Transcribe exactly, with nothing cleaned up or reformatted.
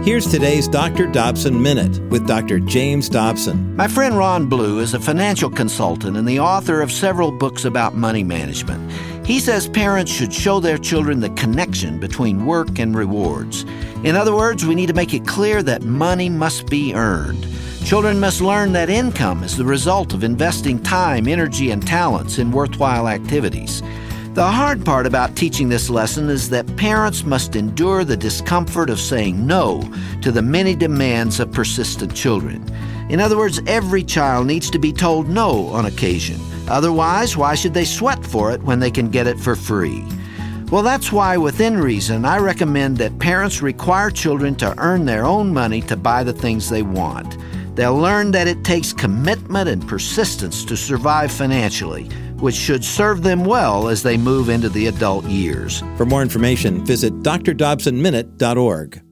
Here's today's Doctor Dobson Minute with Doctor James Dobson. My friend Ron Blue is a financial consultant and the author of several books about money management. He says parents should show their children the connection between work and rewards. In other words, we need to make it clear that money must be earned. Children must learn that income is the result of investing time, energy, and talents in worthwhile activities. The hard part about teaching this lesson is that parents must endure the discomfort of saying no to the many demands of persistent children. In other words, every child needs to be told no on occasion. Otherwise, why should they sweat for it when they can get it for free? Well, that's why, within reason, I recommend that parents require children to earn their own money to buy the things they want. They'll learn that it takes commitment and persistence to survive financially, which should serve them well as they move into the adult years. For more information, visit d r dobson minute dot org.